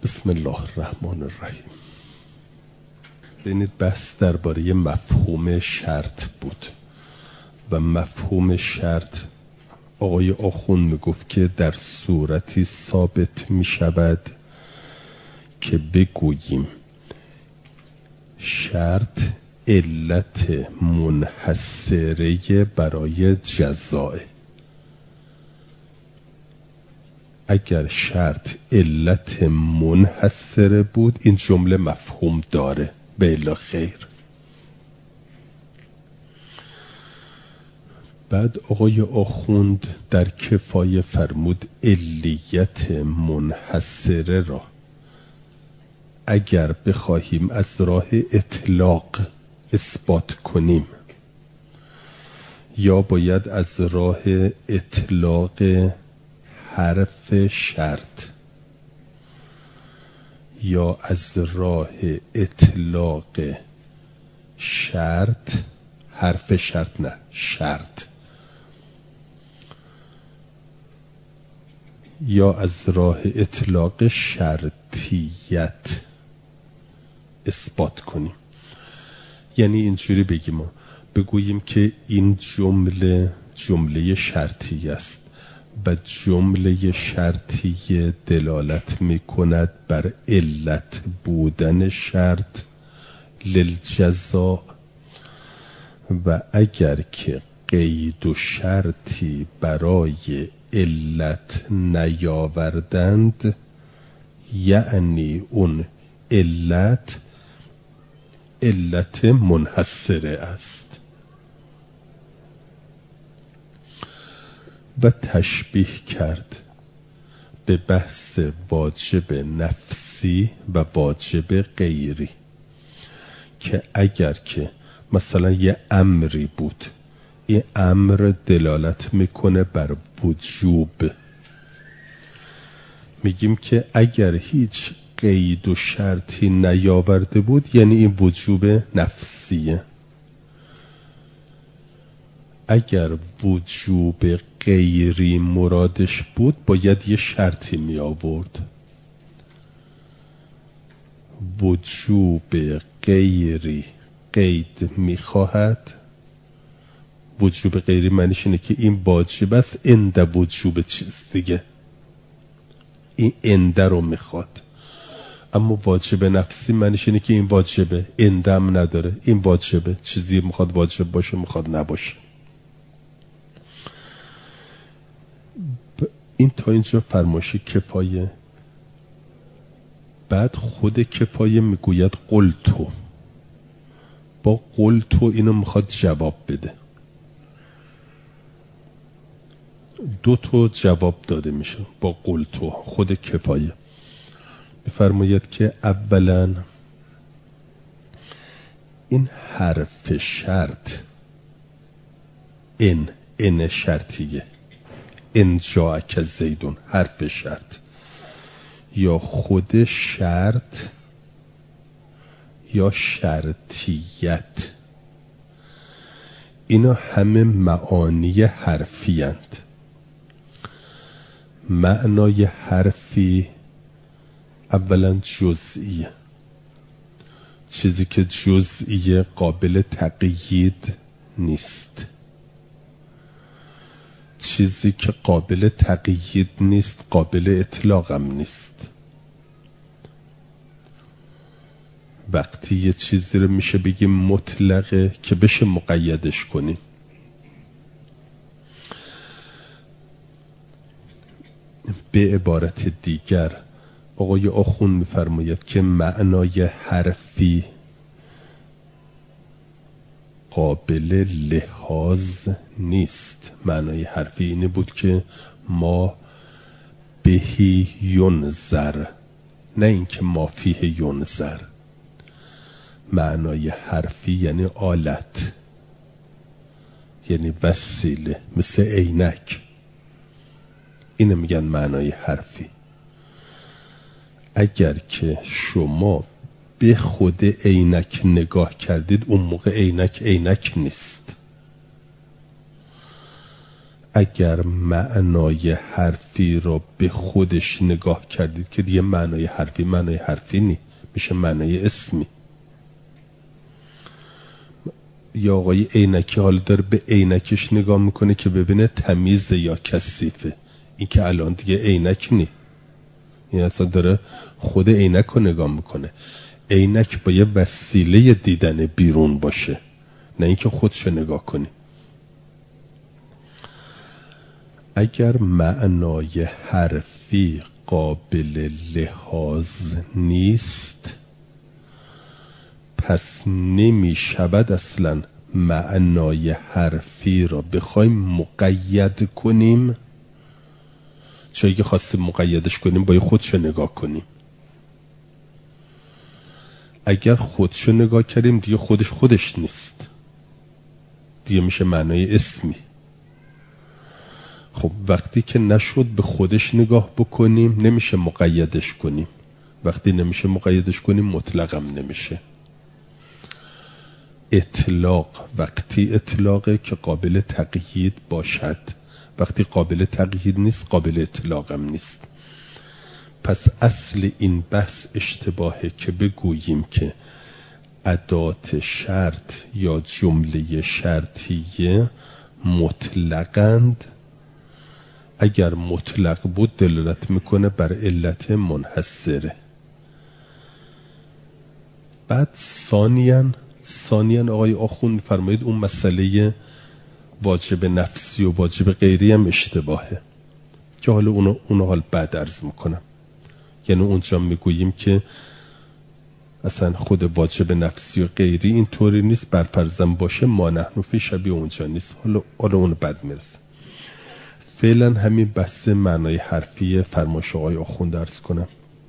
بسم الله الرحمن الرحیم. ببینید بحث درباره مفهوم شرط بود و مفهوم شرط آقای آخوند میگفت که در صورتی ثابت میشود که بگوییم شرط علت منحصره برای جزاء. اگر شرط علت منحصره بود این جمله مفهوم داره، به الا خیر. بعد آقای آخوند در کفایه فرمود علیت منحصره را اگر بخواهیم از راه اطلاق اثبات کنیم یا باید از راه اطلاق حرف شرط یا از راه اطلاق شرط، حرف شرط نه شرط، یا از راه اطلاق شرطیت اثبات کنیم. یعنی اینجوری بگوییم که این جمله شرطی است و جمله شرطی دلالت می کند بر علت بودن شرط للجزاء و اگر که قید و شرطی برای علت نیاوردند یعنی اون علت منحصره است. و تشبیه کرد به بحث واجب نفسی و واجب غیری که اگر که مثلا یه امری بود، این امر دلالت میکنه بر وجوب، میگیم که اگر هیچ قید و شرطی نیاورده بود یعنی این وجوب نفسیه. اگر وجوب غیری مرادش بود باید یه شرطی می آورد. وجوب غیری قید می خواهد. وجوب غیری معنیش اینه که این واجب است اند وجوب چیز دیگه، این اند رو می خواد. اما واجب نفسی معنیش اینه که این واجبه اندم نداره، این واجبه، چیزی میخواد واجب باشه میخواد نباشه. این تا اینجا فرمایش کفایه. بعد خود کفایه میگوید قلتو، با قلتو اینو میخواد جواب بده. دو تا جواب داده میشه با قلتو. خود کفایه میفرماید که اولا این حرف شرط ان شرطیه، ان جاءک زیدون، حرف شرط یا خود شرط یا شرطیت، اینا همه معانی حرفی اند. معنای حرفی اولا جزئیه، چیزی که جزئیه قابل تقیید نیست. چیزی که قابل تقیید نیست قابل اطلاق هم نیست. وقتی یه چیزی رو میشه بگیم مطلقه که بشه مقیدش کنیم. به عبارت دیگر آقای آخوند میفرماید که معنای حرفی قابل لحاظ نیست. معنای حرفی اینه بود که ما بهی ینظر، نه اینکه ما فیه ینظر. معنای حرفی یعنی آلت، یعنی وسیله، مثل عینک. اینو میگن معنای حرفی. اگر که شما به خود عینک نگاه کردید اون موقع عینک نیست. اگر معنای حرفی را به خودش نگاه کردید که دیگه معنای حرفی نی، میشه معنای اسمی. یا آقای عینکی حال داره به عینکش نگاه میکنه که ببینه تمیز یا کثیفه، این که الان دیگه عینک نی، این اصلا داره خود عینک رو نگاه میکنه. عینک با یه وسیله دیدن بیرون باشه، نه اینکه خودش نگاه کنی. اگر معنای حرفی قابل لحاظ نیست، پس نمی شود اصلا معنای حرفی را بخوایم مقید کنیم، چون اگه خواستیم مقیدش کنیم باید خودشو نگاه کنیم. اگر خودشو نگاه کردیم دیگه خودش نیست، دیگه میشه معنای اسمی. خب وقتی که نشد به خودش نگاه بکنیم نمیشه مقیدش کنیم، وقتی نمیشه مقیدش کنیم مطلقم نمیشه. اطلاق وقتی اطلاقه که قابل تقیید باشد، وقتی قابل تقیید نیست قابل اطلاقم نیست. پس اصل این بحث اشتباهه که بگوییم که ادات شرط یا جمله شرطیه مطلقند. اگر مطلق بود دلالت میکنه بر علت منحصره. بعد ثانیاً آقای آخوند فرمایید اون مسئله واجب نفسی و واجب غیری هم اشتباهه که حالا اونو حال بعد عرض میکنم. یعنی اونجا میگوییم که اصلا خود واجب نفسی و غیری این طوری نیست، برفرضم باشه ما نحن فی شبیه اونجا نیست. حالا اونو بعد میرسه. فعلا همین بحث معنای حرفی فرمایش آقای آخوند عرض کنم.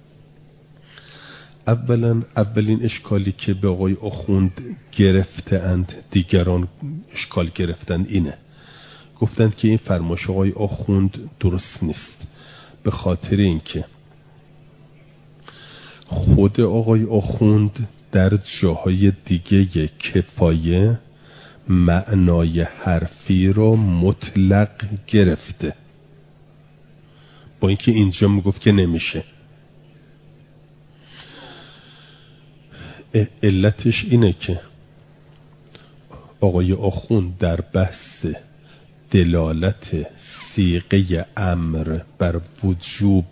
اولین اشکالی که به آقای آخوند گرفتند دیگران اشکال گرفتن اینه، گفتند که این فرمایش آقای آخوند درست نیست، به خاطر اینکه خود آقای آخوند در جاهای دیگه کفایه معنای حرفی رو مطلق گرفته، با اینکه اینجا میگفت که نمیشه. علتش اینه که آقای آخوند در بحث دلالت صیغه امر بر وجوب،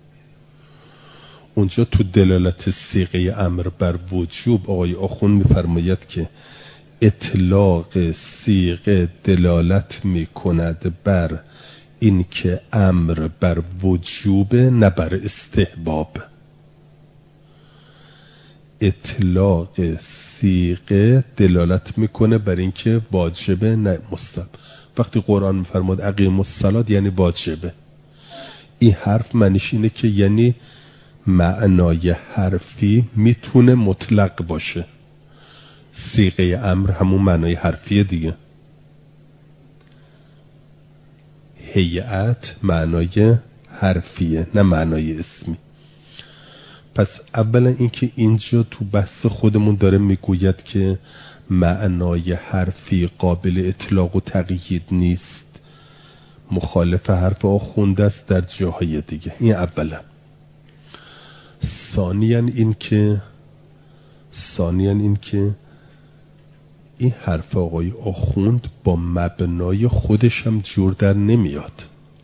اونجا تو دلالت صیغه امر بر وجوب آقای آخوند میفرماید که اطلاق صیغه دلالت میکند بر این که امر بر وجوب نه بر استحباب. اطلاق صیغه دلالت میکنه بر این که واجبه نه مستحب. وقتی قرآن میفرماد اقیموا الصلاة یعنی واجبه. این حرف معنیش اینه که یعنی معنای حرفی میتونه مطلق باشه، صیغه امر همون معنای حرفیه دیگه. هیئت معنای حرفیه نه معنای اسمی. پس اولا اینکه اینجا تو بحث خودمون داره میگوید که معنای حرفی قابل اطلاق و تقیید نیست، مخالف حرف آخونده است در جاهای دیگه. این اولا. ثانیاً اینکه این حرف آقای آخوند با مبنای خودش هم جور در نمیاد.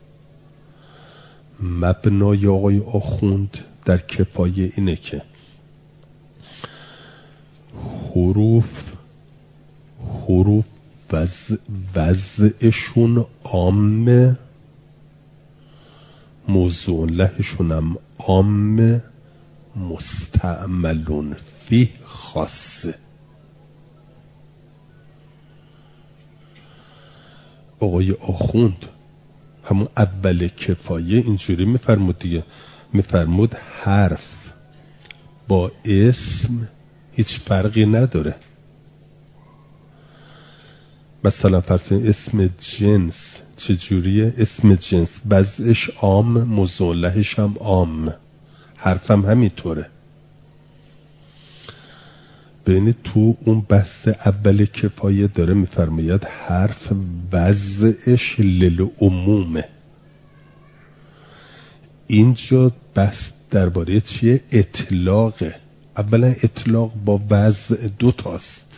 مبنای آقای آخوند در کفایه اینه که حروف وضعشون عامه، موضوع لهشون هم عامه، مستعملون فی خاصه. آقای آخوند همون اول کفایه اینجوری میفرمود دیگه، میفرمود حرف با اسم هیچ فرقی نداره. مثلا فرض کنید اسم جنس چجوریه؟ اسم جنس وضعش عام، موضوع لهش هم عام، حرفم همینطوره. ببینید تو اون بحث اول کفایه داره میفرماید حرف وضعش للعمومه. اینجا بحث درباره چیه؟ اطلاقه. اولا اطلاق با وضع دو تاست.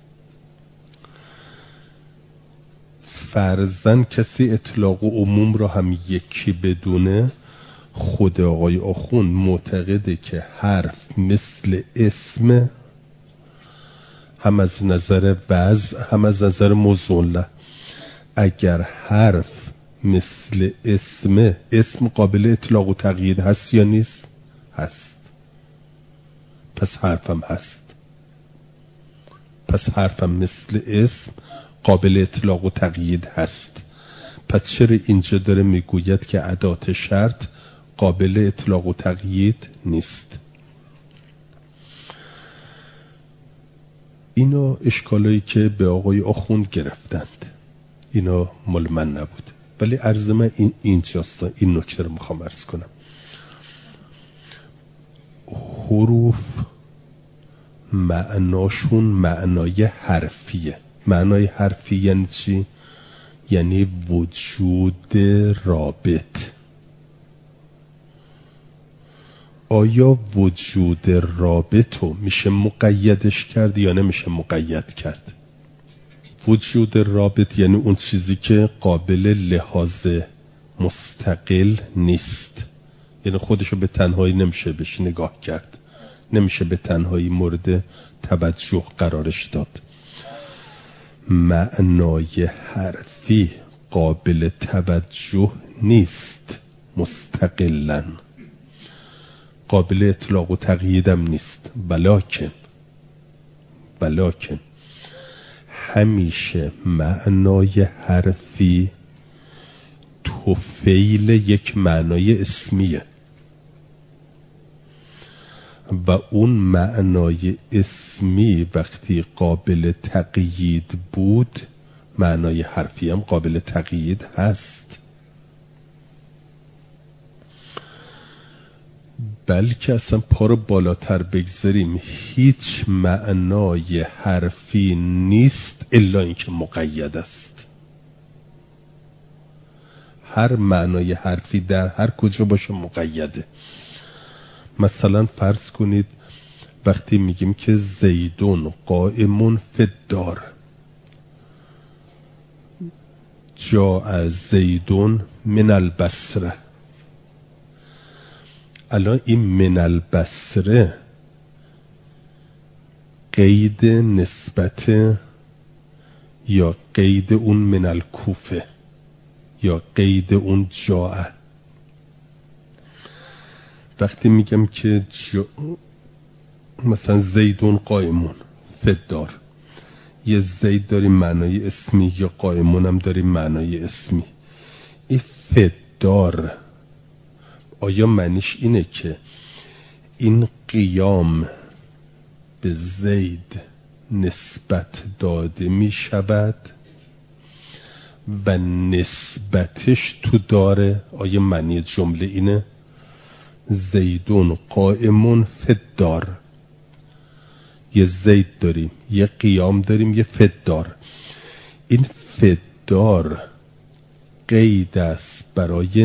فرضاً کسی اطلاق و عموم را هم یکی بدونه، خود آقای آخوند معتقده که حرف مثل اسم، هم از نظر وضع هم از نظر موضوع. اگر حرف مثل اسم قابل اطلاق و تقیید هست یا نیست؟ هست. پس حرفم هست. پس حرفم مثل اسم قابل اطلاق و تقیید هست. پس چرا اینجا داره میگوید که ادات شرط قابل اطلاق و تقیید نیست؟ اینا اشکالایی که به آقای آخوند گرفتند، اینا مال من نبود، ولی عرض من اینجاست. این نکته رو میخوام عرض کنم. حروف معناشون معنای حرفیه. معنای حرفی یعنی چی؟ یعنی وجود رابط. آیا وجود رابط رو میشه مقیدش کرد یا نمیشه مقید کرد؟ وجود رابط یعنی اون چیزی که قابل لحاظ مستقل نیست، یعنی خودشو به تنهایی نمیشه بهش نگاه کرد، نمیشه به تنهایی مورد توجه قرارش داد. معنای حرفی قابل توجه نیست مستقلاً، قابل اطلاق و تقییدم نیست. بلکن همیشه معنای حرفی طفیل یک معنای اسمیه و اون معنای اسمی وقتی قابل تقیید بود، معنای حرفی هم قابل تقیید هست. بلکه اصلا پا رو بالاتر بگذاریم، هیچ معنای حرفی نیست الا اینکه مقید است. هر معنای حرفی در هر کجا باشه مقیده. مثلا فرض کنید وقتی میگیم که زیدون قائمون فی الدار، جاء زیدون من البصره، الان این من البصره قید نسبت یا قید اون من الکوفه یا قید اون جاء؟ وقتی میگم که مثلا زیدون قائمون فی الدار، یه زید داریم معنای اسمی یا قائمون هم داریم معنای اسمی. این فی الدار آیا معنیش اینه که این قیام به زید نسبت داده می شود و نسبتش تو داره؟ آیا معنی جمله اینه؟ زیدون قائمون فی الدار، یه زید داریم، یه قیام داریم، یه فی الدار. این فی الدار قید است برای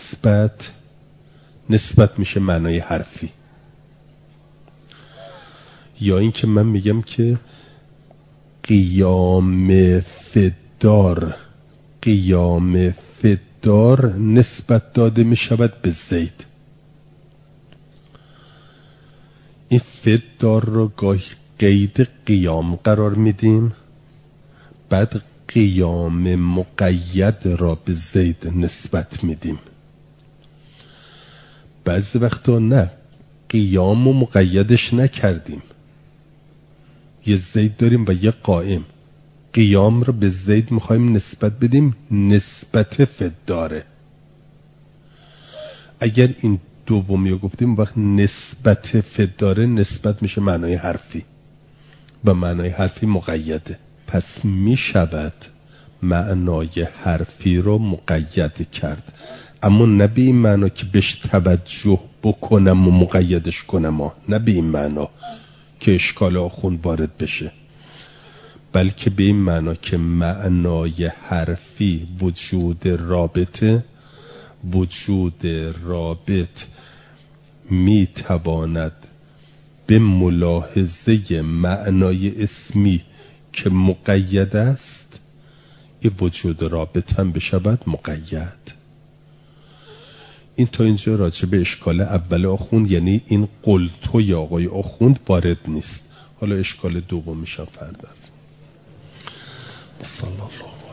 نسبت میشه معنای حرفی. یا این که من میگم که قیام فی الدار نسبت داده میشود به زید. این فی الدار رو گاهی قید قیام قرار میدیم، بعد قیام مقید را به زید نسبت میدیم. بعضی وقتا نه، قیام و مقیدش نکردیم، یه زید داریم و یه قائم، قیام رو به زید میخوایم نسبت بدیم، نسبت فی الداره. اگر این دومی رو گفتیم وقت نسبت فی الداره نسبت میشه معنای حرفی و معنای حرفی مقیده. پس میشود معنای حرفی رو مقید کرد، اما نه به این معنا که بهش توجه بکنم و مقیدش کنم، نه به این معنا که اشکال آخوند وارد بشه، بلکه به این معنا که معنای حرفی وجود رابطه، وجود رابط می تواند به ملاحظه معنای اسمی که مقید است، این وجود رابط هم بشود مقید. این تا اینجا راجع به اشکال اول آخوند، یعنی این قلتوی آقای آخوند وارد نیست. حالا اشکال دومیش هم فردا است. صلی الله